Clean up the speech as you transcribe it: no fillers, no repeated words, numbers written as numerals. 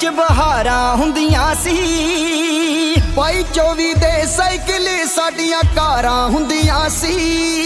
ਵਿੱਚ ਬਹਾਰਾਂ ਹੁੰਦੀਆਂ ਸੀ। 22-24 ਦੇ ਸਾਈਕਲ ਸਾਡੀਆਂ ਕਾਰਾਂ ਹੁੰਦੀਆਂ ਸੀ।